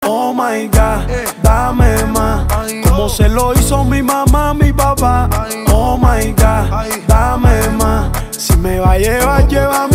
Oh my God, dame más, como se lo hizo mi mamá, mi papá. Oh my God, dame más. Si me va a llevar, llévame